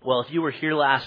Well, if you were here last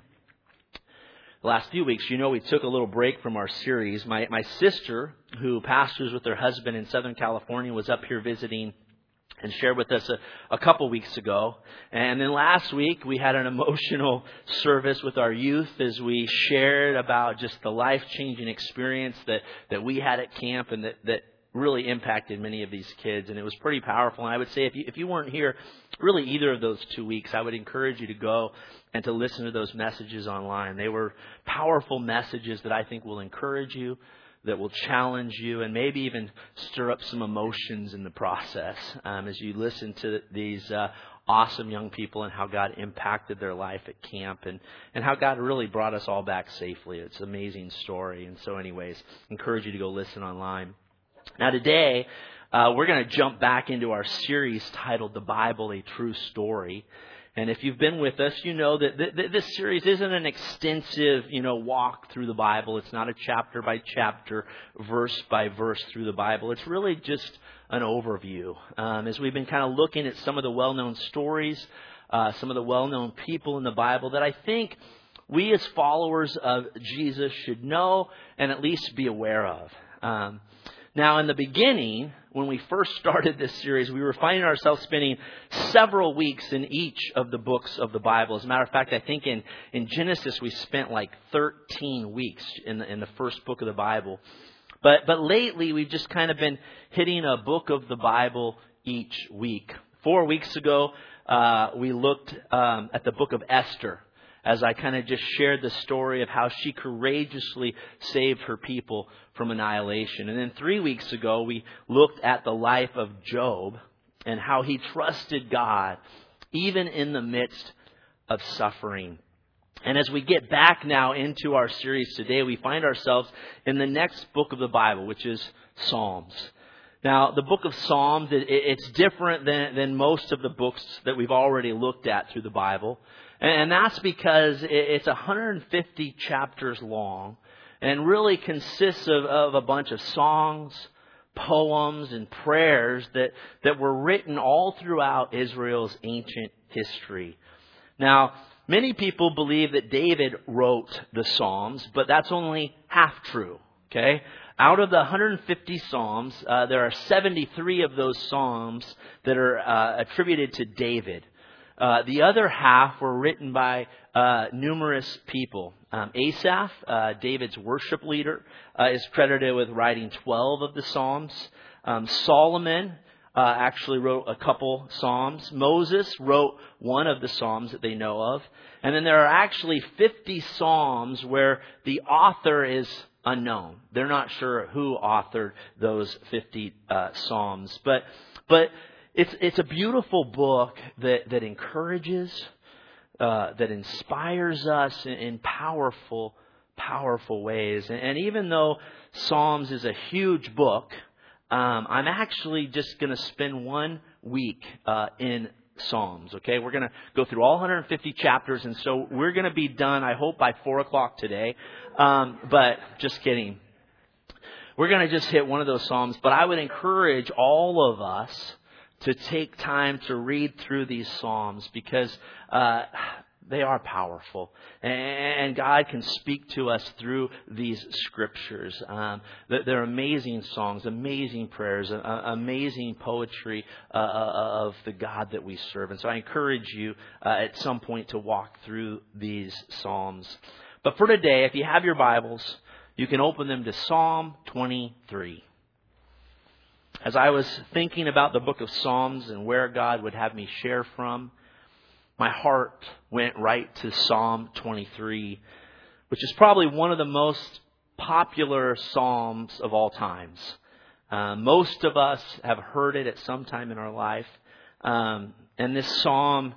few weeks, you know we took a little break from our series. My sister, who pastors with her husband in Southern California, was up here visiting and shared with us a couple weeks ago. And then last week, we had an emotional service with our youth as we shared about just the life-changing experience that we had at camp and that really impacted many of these kids. And it was pretty powerful. And I would say if you weren't here really either of those 2 weeks, I would encourage you to go and to listen to those messages online. They were powerful messages that I think will encourage you, that will challenge you, and maybe even stir up some emotions in the process as you listen to these awesome young people and how God impacted their life at camp and how God really brought us all back safely. It's an amazing story. And so anyways, encourage you to go listen online. Now today, we're going to jump back into our series titled The Bible, A True Story. And if you've been with us, you know that this series isn't an extensive, walk through the Bible. It's not a chapter by chapter, verse by verse through the Bible. It's really just an overview. As we've been kind of looking at some of the well-known stories, some of the well-known people in the Bible that I think we as followers of Jesus should know and at least be aware of. Now, in the beginning, when we first started this series, we were finding ourselves spending several weeks in each of the books of the Bible. As a matter of fact, I think in Genesis, we spent like 13 weeks in the first book of the Bible. But lately, we've just kind of been hitting a book of the Bible each week. 4 weeks ago, we looked at the book of Esther, as I kind of just shared the story of how she courageously saved her people from annihilation. And then 3 weeks ago, we looked at the life of Job and how he trusted God even in the midst of suffering. And as we get back now into our series today, we find ourselves in the next book of the Bible, which is Psalms. Now, the book of Psalms, it's different than most of the books that we've already looked at through the Bible. And that's because it's 150 chapters long and really consists of a bunch of songs, poems, and prayers that were written all throughout Israel's ancient history. Now, many people believe that David wrote the Psalms, but that's only half true. Okay? Out of the 150 Psalms, there are 73 of those Psalms that are attributed to David. The other half were written by numerous people. Asaph, David's worship leader, is credited with writing 12 of the Psalms. Solomon actually wrote a couple Psalms. Moses wrote one of the Psalms that they know of. And then there are actually 50 Psalms where the author is unknown. They're not sure who authored those 50 Psalms. But it's a beautiful book that encourages, that inspires us in powerful ways. And even though Psalms is a huge book, I'm actually just going to spend 1 week in Psalms. Okay, we're going to go through all 150 chapters, and so we're going to be done, I hope, by 4 o'clock today. But just kidding. We're going to just hit one of those Psalms, but I would encourage all of us to take time to read through these Psalms because they are powerful. And God can speak to us through these scriptures. They're amazing songs, amazing prayers, amazing poetry of the God that we serve. And so I encourage you at some point to walk through these Psalms. But for today, if you have your Bibles, you can open them to Psalm 23. As I was thinking about the book of Psalms and where God would have me share from, my heart went right to Psalm 23, which is probably one of the most popular Psalms of all times. Most of us have heard it at some time in our life. And this Psalm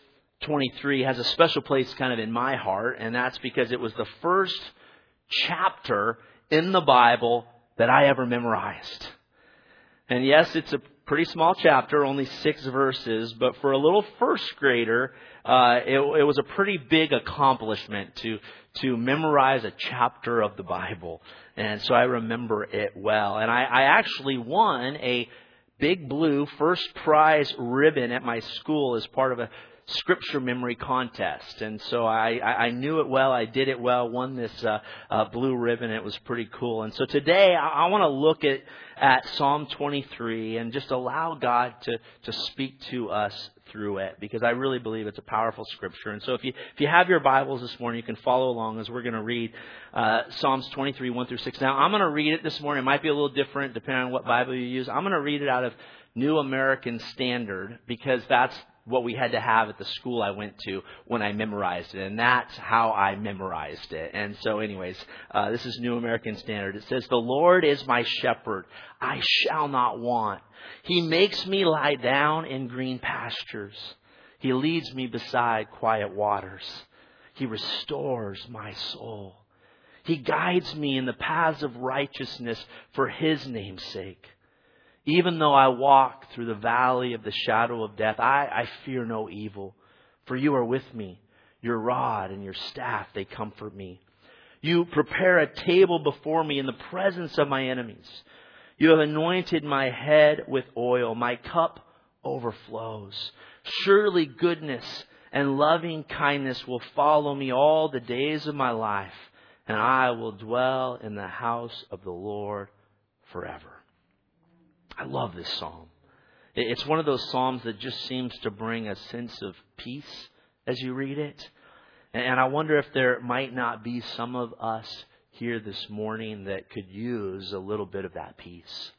23 has a special place kind of in my heart, and that's because it was the first chapter in the Bible that I ever memorized. And yes, it's a pretty small chapter, only 6 verses, but for a little first grader, it was a pretty big accomplishment to memorize a chapter of the Bible. And so I remember it well. And I actually won a big blue first prize ribbon at my school as part of a scripture memory contest. And so I knew it well. I did it well, won this blue ribbon. It was pretty cool. And so today I want to look at Psalm 23 and just allow God to speak to us through it, because I really believe it's a powerful scripture. And so if you have your Bibles this morning, you can follow along as we're going to read Psalms 23, 1 through 6. Now, I'm going to read it this morning. It might be a little different depending on what Bible you use. I'm going to read it out of New American Standard, because that's what we had to have at the school I went to when I memorized it. And that's how I memorized it. And so anyways, this is New American Standard. It says, "The Lord is my shepherd. I shall not want. He makes me lie down in green pastures. He leads me beside quiet waters. He restores my soul. He guides me in the paths of righteousness for His name's sake. Even though I walk through the valley of the shadow of death, I fear no evil, for You are with me. Your rod and Your staff, they comfort me. You prepare a table before me in the presence of my enemies. You have anointed my head with oil. My cup overflows. Surely goodness and loving kindness will follow me all the days of my life, and I will dwell in the house of the Lord forever." I love this psalm. It's one of those psalms that just seems to bring a sense of peace as you read it. And I wonder if there might not be some of us here this morning that could use a little bit of that peace.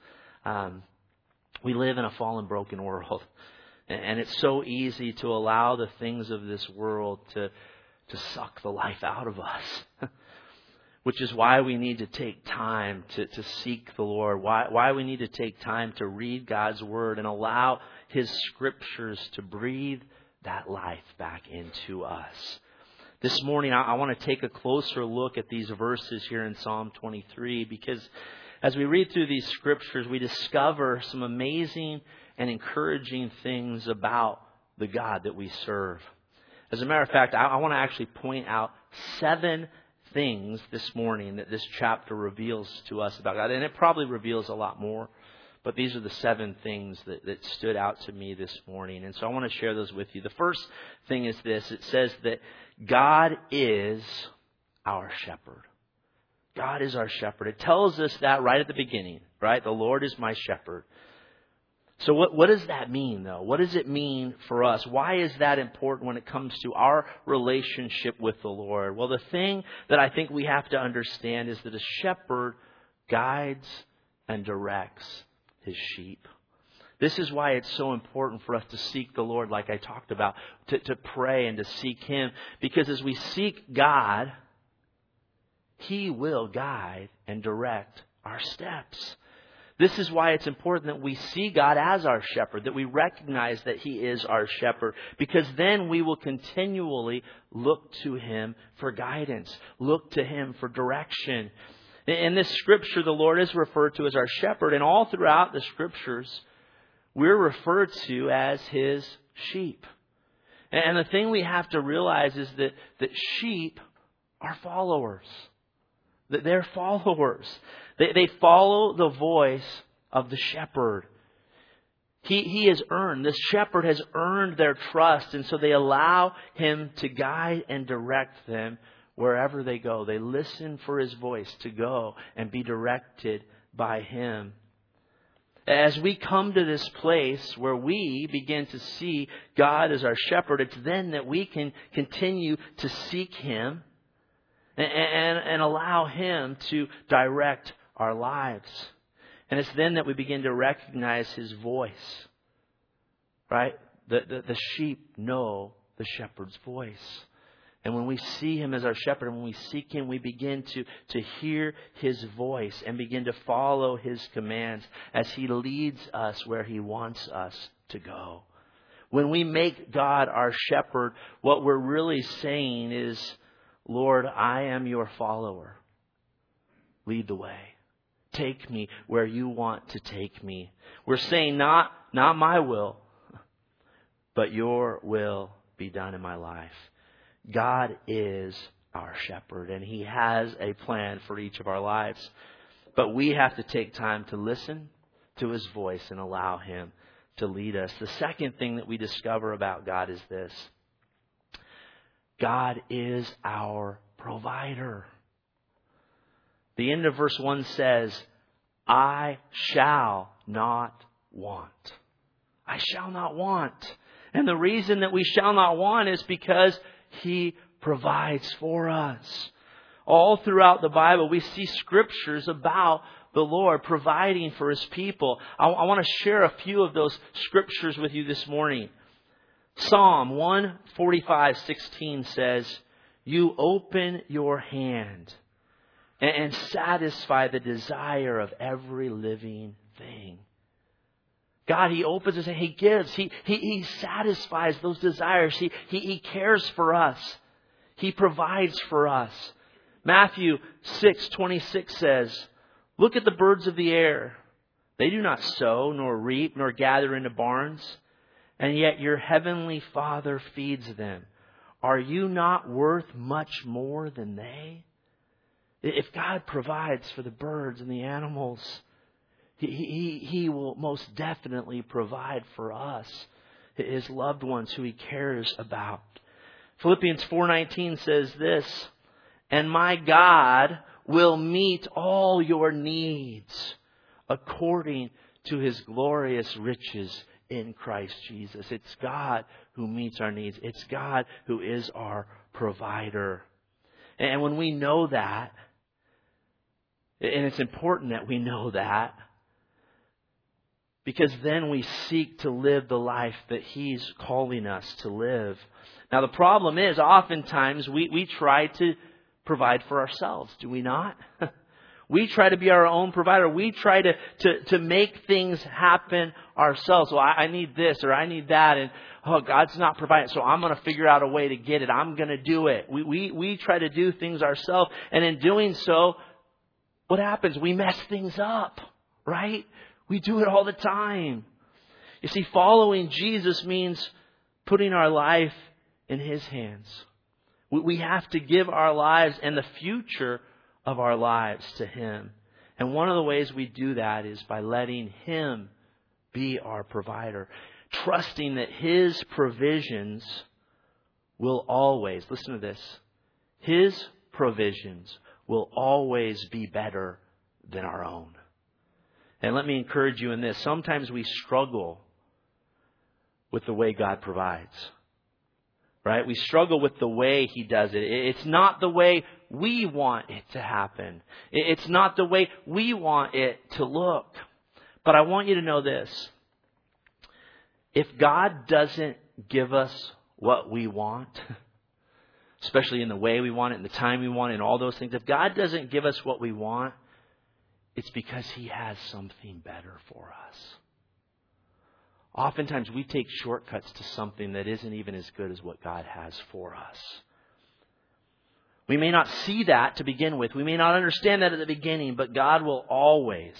We live in a fallen, broken world. And it's so easy to allow the things of this world to suck the life out of us. Which is why we need to take time to seek the Lord. Why we need to take time to read God's Word and allow His Scriptures to breathe that life back into us. This morning, I want to take a closer look at these verses here in Psalm 23, because as we read through these Scriptures, we discover some amazing and encouraging things about the God that we serve. As a matter of fact, I want to actually point out 7 things this morning that this chapter reveals to us about God. And it probably reveals a lot more, but these are the 7 things that stood out to me this morning. And so I want to share those with you. The first thing is this. It says that God is our shepherd. God is our shepherd. It tells us that right at the beginning, right? The Lord is my shepherd. So what does that mean, though? What does it mean for us? Why is that important when it comes to our relationship with the Lord? Well, the thing that I think we have to understand is that a shepherd guides and directs his sheep. This is why it's so important for us to seek the Lord, like I talked about, to pray and to seek Him. Because as we seek God, He will guide and direct our steps. This is why it's important that we see God as our shepherd, that we recognize that He is our shepherd, because then we will continually look to Him for guidance, look to Him for direction. In this scripture, the Lord is referred to as our shepherd, and all throughout the scriptures, we're referred to as His sheep. And the thing we have to realize is that sheep are followers. That they're followers. They follow the voice of the shepherd. He has earned, this shepherd has earned their trust, and so they allow Him to guide and direct them wherever they go. They listen for His voice to go and be directed by Him. As we come to this place where we begin to see God as our shepherd, it's then that we can continue to seek Him and allow Him to direct our lives. And it's then that we begin to recognize His voice. Right? The sheep know the shepherd's voice. And when we see Him as our shepherd, and when we seek Him, we begin to hear His voice and begin to follow His commands as He leads us where He wants us to go. When we make God our shepherd, what we're really saying is, Lord, I am your follower. Lead the way. Take me where you want to take me. We're saying not my will, but your will be done in my life. God is our shepherd, and He has a plan for each of our lives. But we have to take time to listen to His voice and allow Him to lead us. The second thing that we discover about God is this. God is our provider. The end of verse 1 says, I shall not want. I shall not want. And the reason that we shall not want is because He provides for us. All throughout the Bible, we see scriptures about the Lord providing for His people. I want to share a few of those scriptures with you this morning. Psalm 145:16 says, you open your hand and satisfy the desire of every living thing. God, He opens His hand. He gives. He satisfies those desires. He cares for us. He provides for us. Matthew 6:26 says, look at the birds of the air. They do not sow, nor reap, nor gather into barns, and yet your heavenly Father feeds them. Are you not worth much more than they? If God provides for the birds and the animals, He will most definitely provide for us, His loved ones who He cares about. Philippians 4:19 says this, and my God will meet all your needs according to His glorious riches in Christ Jesus. It's God who meets our needs. It's God who is our provider. And when we know that, and it's important that we know that, because then we seek to live the life that He's calling us to live. Now the problem is, oftentimes we try to provide for ourselves, do we not? We try to be our own provider. We try to make things happen ourselves. Well, I need this or I need that, and God's not providing, so I'm going to figure out a way to get it. I'm going to do it. We try to do things ourselves, and in doing so, what happens? We mess things up, right? We do it all the time. You see, following Jesus means putting our life in His hands. We have to give our lives and the future of our lives to Him. And one of the ways we do that is by letting Him be our provider. Trusting that His provisions will always, listen to this, His provisions will always be better than our own. And let me encourage you in this. Sometimes we struggle with the way God provides. Right? We struggle with the way He does it. It's not the way we want it to happen. It's not the way we want it to look. But I want you to know this. If God doesn't give us what we want, especially in the way we want it, in the time we want it, and all those things, if God doesn't give us what we want, it's because He has something better for us. Oftentimes we take shortcuts to something that isn't even as good as what God has for us. We may not see that to begin with. We may not understand that at the beginning, but God will always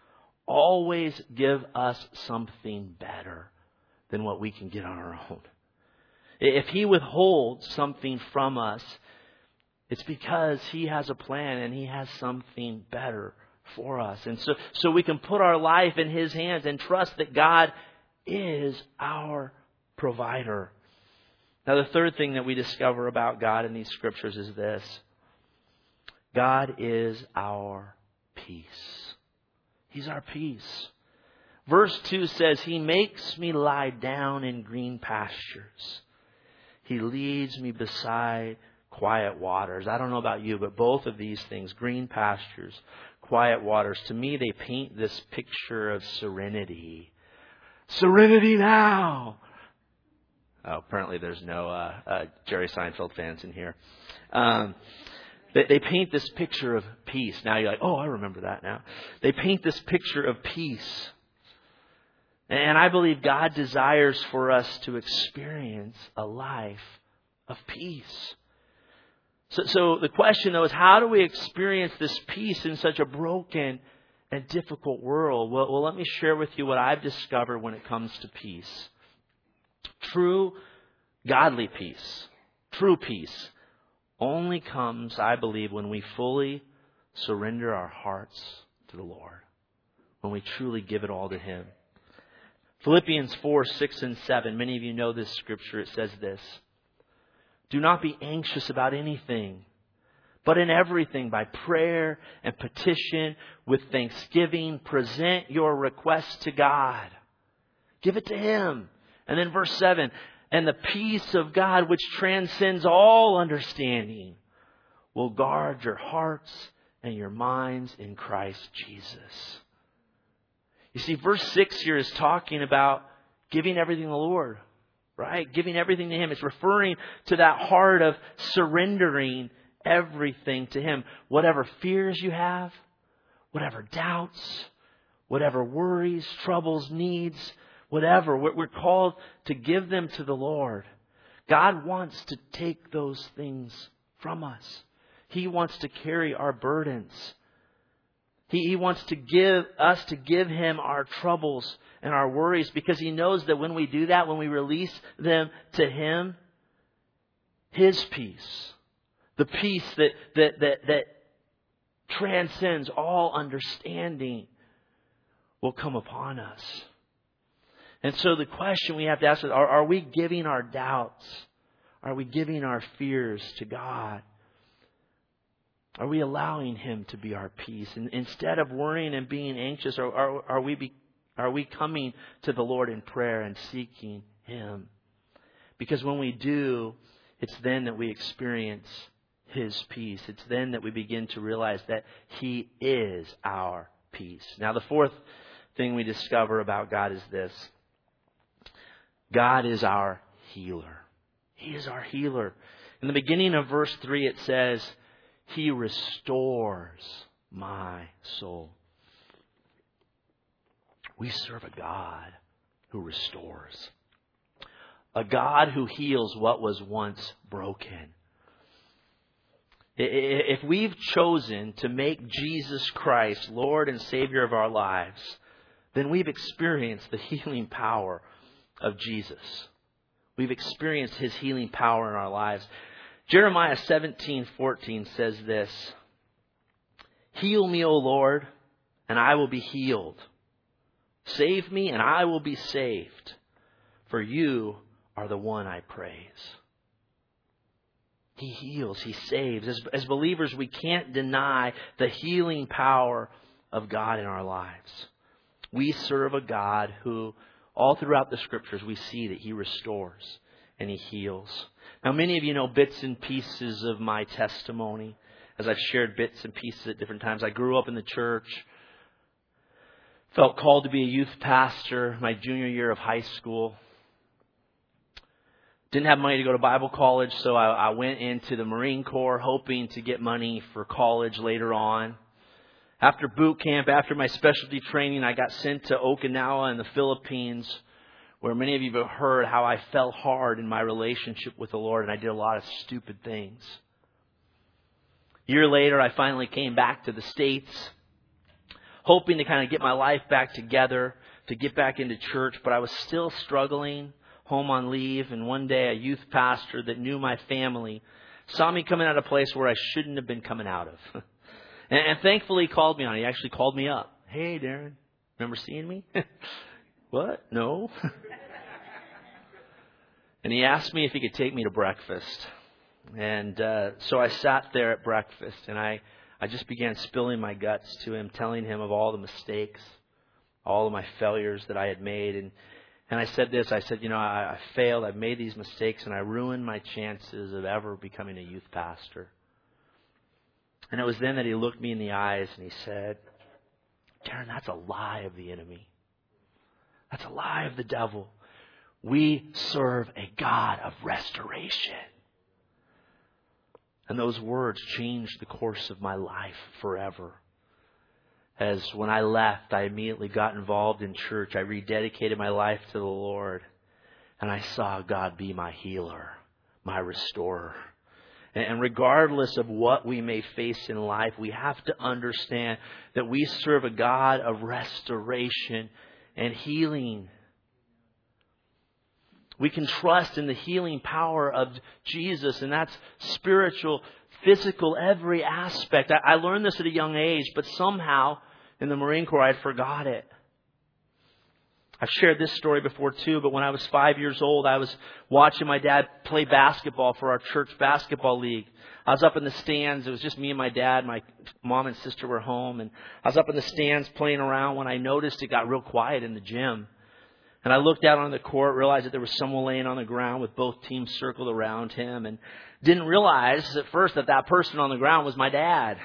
give us something better than what we can get on our own. If He withholds something from us, it's because He has a plan and He has something better for us. And so we can put our life in His hands and trust that God is our provider. Now, the third thing that we discover about God in these scriptures is this. God is our peace. He's our peace. Verse 2 says, He makes me lie down in green pastures. He leads me beside quiet waters. I don't know about you, but both of these things, green pastures, quiet waters, to me they paint this picture of serenity. Serenity now. Oh, apparently there's no Jerry Seinfeld fans in here. They paint this picture of peace. Now you're like, oh, I remember that now. They paint this picture of peace. And I believe God desires for us to experience a life of peace. So the question, though, is how do we experience this peace in such a broken and difficult world? Well, let me share with you what I've discovered when it comes to peace. True godly peace, true peace, only comes, I believe, when we fully surrender our hearts to the Lord. When we truly give it all to Him. Philippians 4:6 and 7. Many of you know this scripture. It says this. Do not be anxious about anything, but in everything, by prayer and petition, with thanksgiving, present your requests to God. Give it to Him. And then verse 7, and the peace of God, which transcends all understanding, will guard your hearts and your minds in Christ Jesus. You see, verse 6 here is talking about giving everything to the Lord, right? Giving everything to Him. It's referring to that heart of surrendering everything to Him. Whatever fears you have, whatever doubts, whatever worries, troubles, needs, whatever, we're called to give them to the Lord. God wants to take those things from us. He wants to carry our burdens. He wants to give Him our troubles and our worries, because He knows that when we do that, when we release them to Him, His peace, the peace that transcends all understanding, will come upon us. And so the question we have to ask is, are we giving our doubts? Are we giving our fears to God? Are we allowing Him to be our peace? And instead of worrying and being anxious, are we coming to the Lord in prayer and seeking Him? Because when we do, it's then that we experience His peace. It's then that we begin to realize that He is our peace. Now, the fourth thing we discover about God is this. God is our healer. He is our healer. In the beginning of verse 3, it says, He restores my soul. We serve a God who restores. A God who heals what was once broken. If we've chosen to make Jesus Christ Lord and Savior of our lives, then we've experienced the healing power of Jesus. We've experienced His healing power in our lives. Jeremiah 17:14 says this, Heal me, O Lord, and I will be healed. Save me, and I will be saved. For you are the one I praise. He heals. He saves. As believers, we can't deny the healing power of God in our lives. We serve a God who, all throughout the Scriptures, we see that He restores and He heals. Now, many of you know bits and pieces of my testimony, as I've shared bits and pieces at different times. I grew up in the church, felt called to be a youth pastor my junior year of high school. Didn't have money to go to Bible college, so I went into the Marine Corps hoping to get money for college later on. After boot camp, after my specialty training, I got sent to Okinawa in the Philippines, where many of you have heard how I fell hard in my relationship with the Lord, and I did a lot of stupid things. A year later, I finally came back to the States, hoping to kind of get my life back together, to get back into church, but I was still struggling, home on leave, and one day a youth pastor that knew my family saw me coming out of a place where I shouldn't have been coming out of. And thankfully he called me on it. He actually called me up. Hey, Darren, remember seeing me? What? No. And he asked me if he could take me to breakfast. And so I sat there at breakfast, and I just began spilling my guts to him, telling him of all the mistakes, all of my failures that I had made. And I said this, I said, I failed, I've made these mistakes, and I ruined my chances of ever becoming a youth pastor. And it was then that he looked me in the eyes and he said, Darren, that's a lie of the enemy. That's a lie of the devil. We serve a God of restoration. And those words changed the course of my life forever. As when I left, I immediately got involved in church. I rededicated my life to the Lord. And I saw God be my healer, my restorer. And regardless of what we may face in life, we have to understand that we serve a God of restoration and healing. We can trust in the healing power of Jesus, and that's spiritual, physical, every aspect. I learned this at a young age, but somehow in the Marine Corps I forgot it. I've shared this story before too, but when I was 5 years old, I was watching my dad play basketball for our church basketball league. I was up in the stands. It was just me and my dad. My mom and sister were home. And I was up in the stands playing around when I noticed it got real quiet in the gym. And I looked out on the court, realized that there was someone laying on the ground with both teams circled around him, and didn't realize at first that that person on the ground was my dad.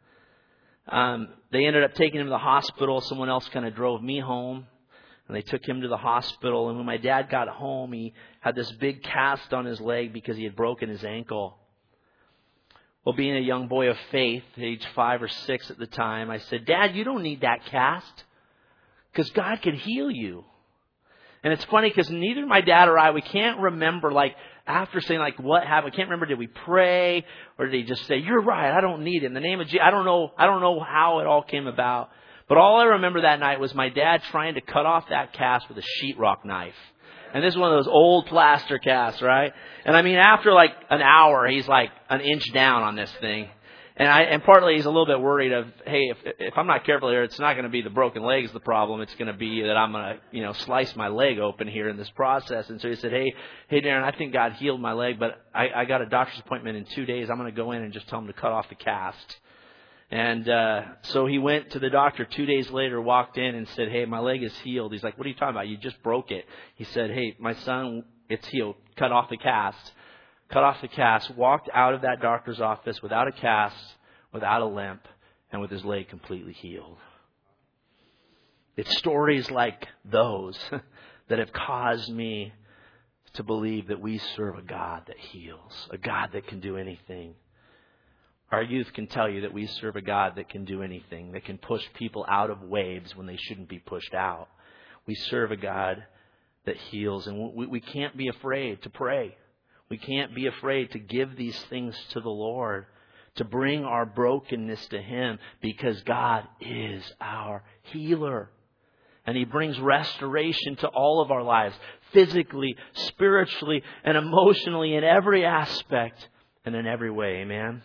They ended up taking him to the hospital. Someone else kind of drove me home. And they took him to the hospital. And when my dad got home, he had this big cast on his leg because he had broken his ankle. Well, being a young boy of faith, age 5 or 6 at the time, I said, Dad, you don't need that cast because God can heal you. And it's funny because neither my dad or I, we can't remember, like, after saying, like, what happened. We can't remember, did we pray or did he just say, you're right, I don't need it. In the name of Jesus, I don't know how it all came about. But all I remember that night was my dad trying to cut off that cast with a sheetrock knife. And this is one of those old plaster casts, right? And I mean, after like an hour, he's like an inch down on this thing. And partly he's a little bit worried of, hey, if I'm not careful here, it's not going to be the broken leg's the problem. It's going to be that I'm going to, slice my leg open here in this process. And so he said, hey, Darren, I think God healed my leg, but I got a doctor's appointment in 2 days. I'm going to go in and just tell him to cut off the cast. And so he went to the doctor 2 days later, walked in and said, hey, my leg is healed. He's like, what are you talking about? You just broke it. He said, hey, my son, it's healed. Cut off the cast. Cut off the cast, walked out of that doctor's office without a cast, without a limp, and with his leg completely healed. It's stories like those that have caused me to believe that we serve a God that heals, a God that can do anything. Our youth can tell you that we serve a God that can do anything, that can push people out of waves when they shouldn't be pushed out. We serve a God that heals, and we can't be afraid to pray. We can't be afraid to give these things to the Lord, to bring our brokenness to Him, because God is our healer. And He brings restoration to all of our lives, physically, spiritually, and emotionally, in every aspect and in every way. Amen?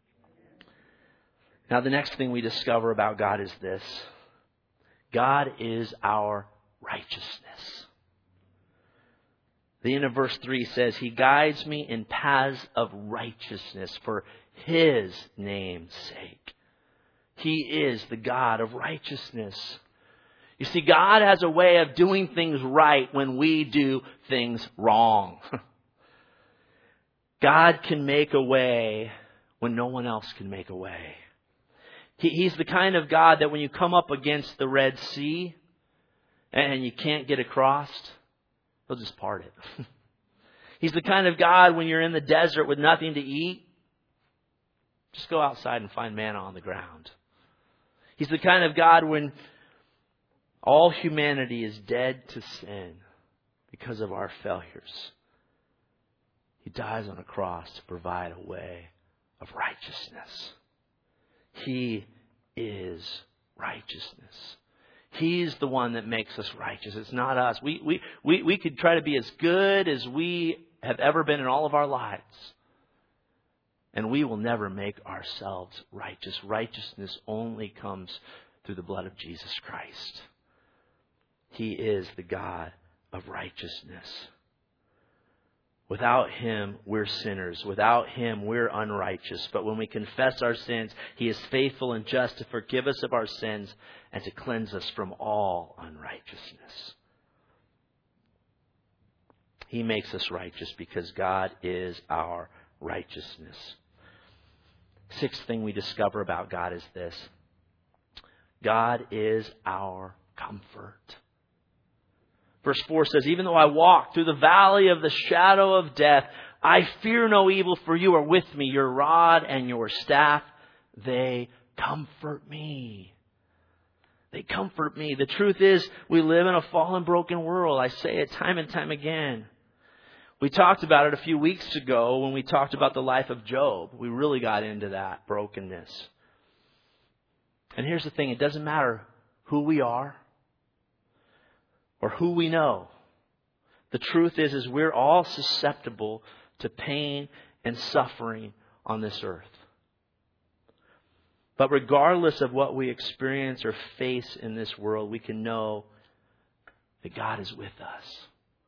Now, the next thing we discover about God is this. God is our righteousness. The end of verse 3 says, He guides me in paths of righteousness for His name's sake. He is the God of righteousness. You see, God has a way of doing things right when we do things wrong. God can make a way when no one else can make a way. He's the kind of God that when you come up against the Red Sea and you can't get across, He'll just part it. He's the kind of God when you're in the desert with nothing to eat, just go outside and find manna on the ground. He's the kind of God when all humanity is dead to sin because of our failures. He dies on a cross to provide a way of righteousness. He is righteousness. He's the one that makes us righteous. It's not us. We could try to be as good as we have ever been in all of our lives. And we will never make ourselves righteous. Righteousness only comes through the blood of Jesus Christ. He is the God of righteousness. Without Him, we're sinners. Without Him, we're unrighteous. But when we confess our sins, He is faithful and just to forgive us of our sins and to cleanse us from all unrighteousness. He makes us righteous because God is our righteousness. Sixth thing we discover about God is this. God is our comfort. Verse 4 says, even though I walk through the valley of the shadow of death, I fear no evil, for you are with me. Your rod and your staff, they comfort me. They comfort me. The truth is, we live in a fallen, broken world. I say it time and time again. We talked about it a few weeks ago when we talked about the life of Job. We really got into that brokenness. And here's the thing. It doesn't matter who we are or who we know. The truth is we're all susceptible to pain and suffering on this earth. But regardless of what we experience or face in this world, we can know that God is with us.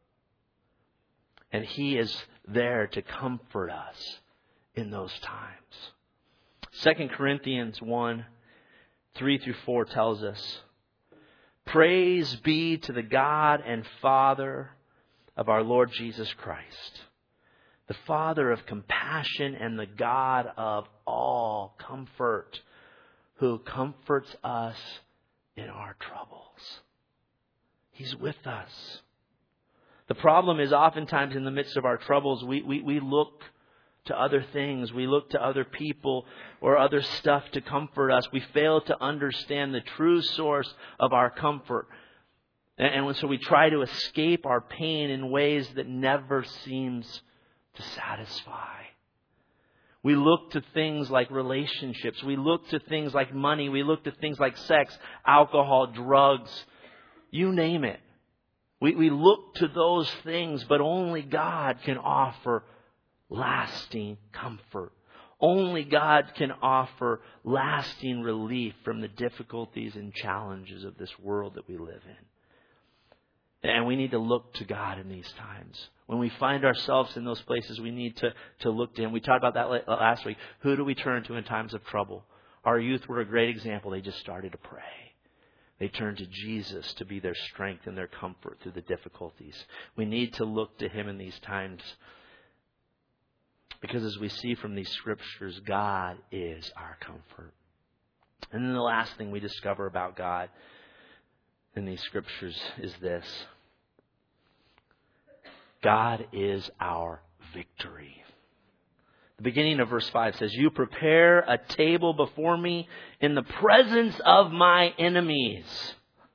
And He is there to comfort us in those times. 2 Corinthians 1, 3-4 tells us, "Praise be to the God and Father of our Lord Jesus Christ, the Father of compassion and the God of all comfort, who comforts us in our troubles." He's with us. The problem is oftentimes in the midst of our troubles, we look to other things. We look to other people or other stuff to comfort us. We fail to understand the true source of our comfort. And so we try to escape our pain in ways that never seems to satisfy. We look to things like relationships. We look to things like money. We look to things like sex, alcohol, drugs, you name it. We look to those things, but only God can offer lasting comfort. Only God can offer lasting relief from the difficulties and challenges of this world that we live in. And we need to look to God in these times. When we find ourselves in those places, we need to look to Him. We talked about that last week. Who do we turn to in times of trouble? Our youth were a great example. They just started to pray. They turned to Jesus to be their strength and their comfort through the difficulties. We need to look to Him in these times. Because as we see from these scriptures, God is our comfort. And then the last thing we discover about God in these scriptures is this: God is our victory. The beginning of verse 5 says, "You prepare a table before me in the presence of my enemies."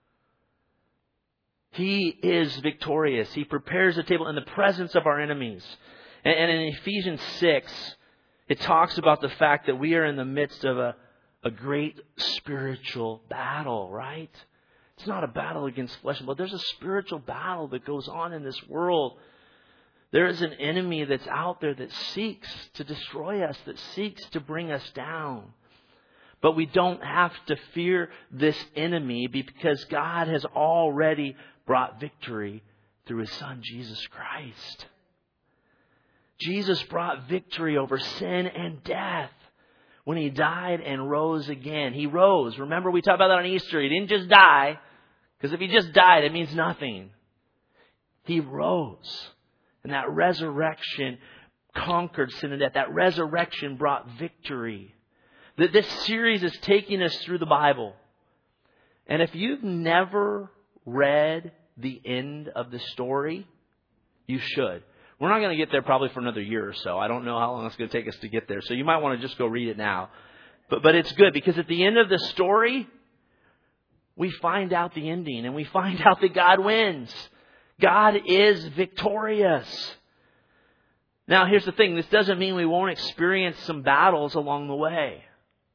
He is victorious. He prepares a table in the presence of our enemies. And in Ephesians 6, it talks about the fact that we are in the midst of a great spiritual battle, right? It's not a battle against flesh and blood. There's a spiritual battle that goes on in this world. There is an enemy that's out there that seeks to destroy us, that seeks to bring us down. But we don't have to fear this enemy because God has already brought victory through His Son, Jesus Christ. Jesus brought victory over sin and death when He died and rose again. He rose. Remember, we talked about that on Easter. He didn't just die, because if He just died, it means nothing. He rose. And that resurrection conquered sin and death. That resurrection brought victory. This series is taking us through the Bible. And if you've never read the end of the story, you should. We're not going to get there probably for another year or so. I don't know how long it's going to take us to get there. So you might want to just go read it now. But it's good because at the end of the story, we find out the ending and we find out that God wins. God is victorious. Now, here's the thing. This doesn't mean we won't experience some battles along the way.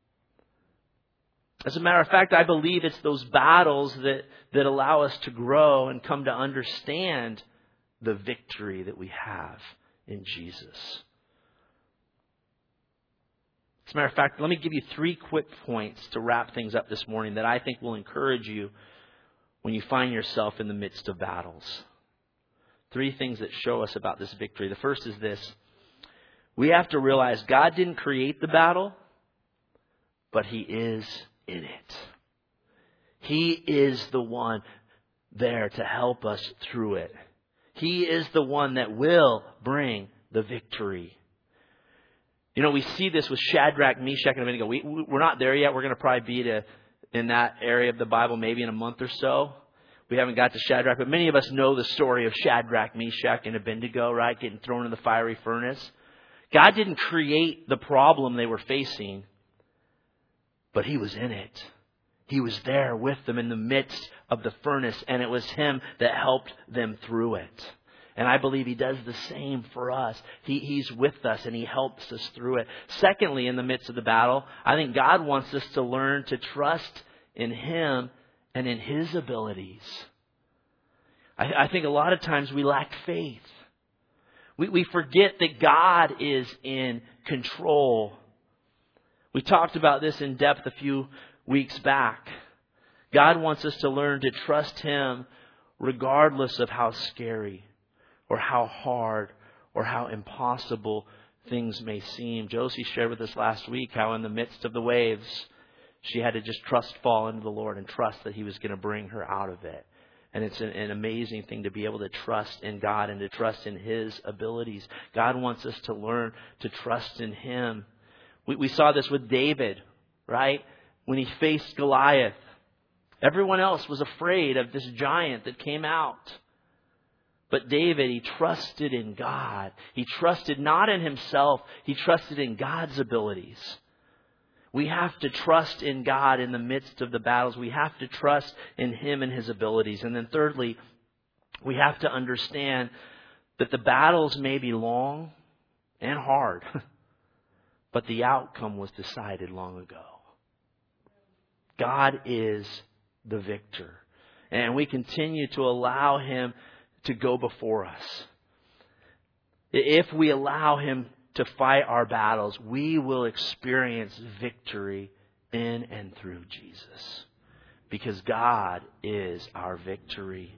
As a matter of fact, I believe it's those battles that allow us to grow and come to understand the victory that we have in Jesus. As a matter of fact, let me give you 3 quick points to wrap things up this morning that I think will encourage you when you find yourself in the midst of battles. 3 things that show us about this victory. The first is this: we have to realize God didn't create the battle, but He is in it. He is the one there to help us through it. He is the one that will bring the victory. You know, we see this with Shadrach, Meshach, and Abednego. We're not there yet. We're going to probably be in that area of the Bible maybe in a month or so. We haven't got to Shadrach, but many of us know the story of Shadrach, Meshach, and Abednego, right? Getting thrown in the fiery furnace. God didn't create the problem they were facing, but He was in it. He was there with them in the midst of the furnace, and it was Him that helped them through it. And I believe He does the same for us. He's with us and He helps us through it. Secondly, in the midst of the battle, I think God wants us to learn to trust in Him and in His abilities. I think a lot of times we lack faith. We forget that God is in control. We talked about this in depth a few weeks back. God wants us to learn to trust Him regardless of how scary or how hard or how impossible things may seem. Josie shared with us last week how in the midst of the waves, she had to just fall into the Lord and trust that He was going to bring her out of it. And it's an amazing thing to be able to trust in God and to trust in His abilities. God wants us to learn to trust in Him. We saw this with David, right? When he faced Goliath. Everyone else was afraid of this giant that came out. But David, he trusted in God. He trusted not in himself. He trusted in God's abilities. We have to trust in God in the midst of the battles. We have to trust in Him and His abilities. And then thirdly, we have to understand that the battles may be long and hard, but the outcome was decided long ago. God is the victor. And we continue to allow Him to go before us. If we allow Him to fight our battles, we will experience victory in and through Jesus. Because God is our victory.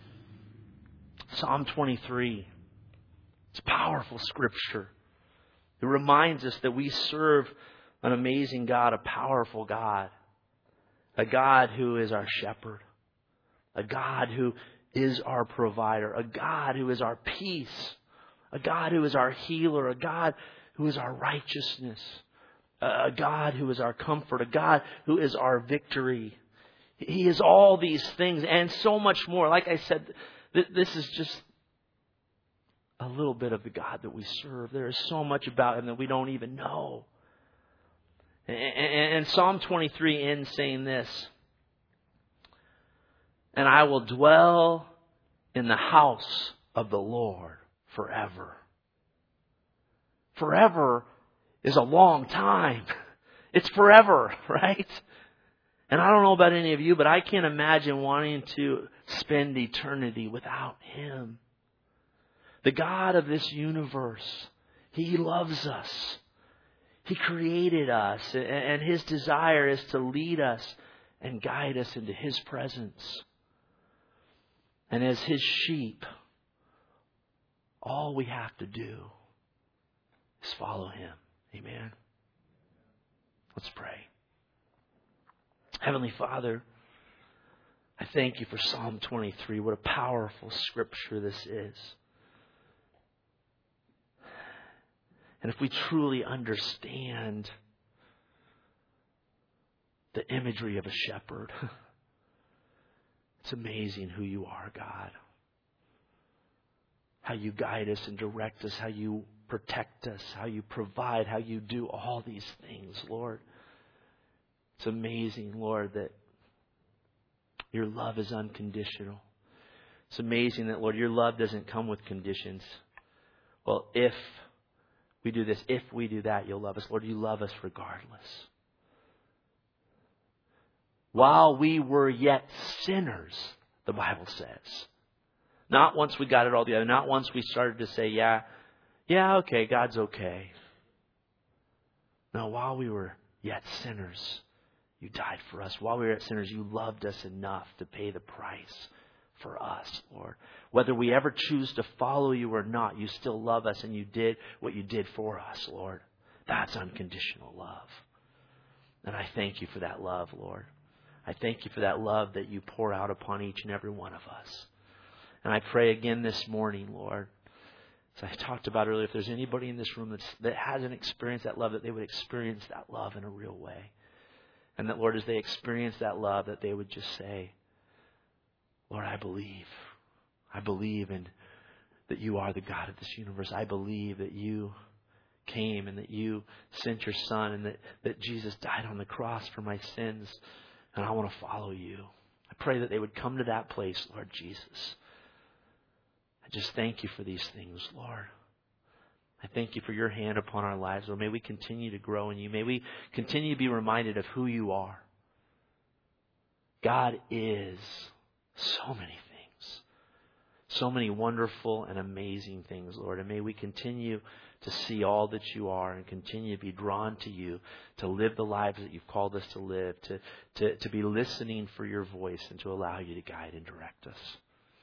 Psalm 23. It's powerful scripture. It reminds us that we serve an amazing God, a powerful God. A God who is our shepherd. A God who is our provider. A God who is our peace. A God who is our healer. A God who is our righteousness. A God who is our comfort. A God who is our victory. He is all these things and so much more. Like I said, this is just a little bit of the God that we serve. There is so much about Him that we don't even know. And Psalm 23 ends saying this. And I will dwell in the house of the Lord forever. Forever is a long time. It's forever, right? And I don't know about any of you, but I can't imagine wanting to spend eternity without Him. The God of this universe, He loves us. He created us, and His desire is to lead us and guide us into His presence. And as His sheep, all we have to do is follow Him. Amen. Let's pray. Heavenly Father, I thank You for Psalm 23. What a powerful scripture this is. And if we truly understand the imagery of a shepherd, it's amazing who You are, God. How You guide us and direct us, how You protect us, how You provide, how You do all these things, Lord. It's amazing, Lord, that Your love is unconditional. It's amazing that, Lord, Your love doesn't come with conditions. Well, if we do this, if we do that, You'll love us. Lord, You love us regardless. While we were yet sinners, the Bible says. Not once we got it all together. Not once we started to say, yeah, okay, God's okay. No, while we were yet sinners, You died for us. While we were yet sinners, You loved us enough to pay the price for us, Lord. Whether we ever choose to follow You or not, You still love us and You did what You did for us, Lord. That's unconditional love. And I thank You for that love, Lord. I thank You for that love that You pour out upon each and every one of us. And I pray again this morning, Lord, as I talked about earlier, if there's anybody in this room that hasn't experienced that love, that they would experience that love in a real way. And that, Lord, as they experience that love, that they would just say, Lord, I believe. I believe in that You are the God of this universe. I believe that You came and that You sent Your Son and that Jesus died on the cross for my sins. And I want to follow You. I pray that they would come to that place, Lord Jesus. I just thank You for these things, Lord. I thank You for Your hand upon our lives. Lord, may we continue to grow in You. May we continue to be reminded of who You are. God is so many things. So many wonderful and amazing things, Lord. And may we continue to see all that You are and continue to be drawn to You, to live the lives that You've called us to live, to be listening for Your voice and to allow You to guide and direct us.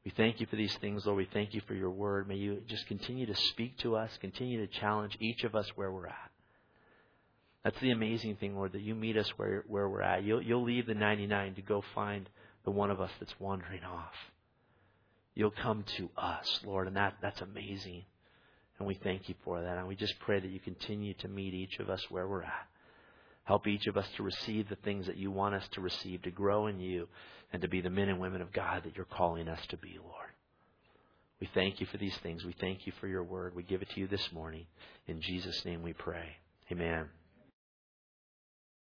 We thank you for these things, Lord. We thank you for your word. May you just continue to speak to us, continue to challenge each of us where we're at. That's the amazing thing, Lord, that you meet us where we're at. You'll leave the 99 to go find the one of us that's wandering off. You'll come to us, Lord, and that's amazing. And we thank you for that. And we just pray that you continue to meet each of us where we're at. Help each of us to receive the things that you want us to receive, to grow in you, and to be the men and women of God that you're calling us to be, Lord. We thank you for these things. We thank you for your word. We give it to you this morning. In Jesus' name we pray. Amen.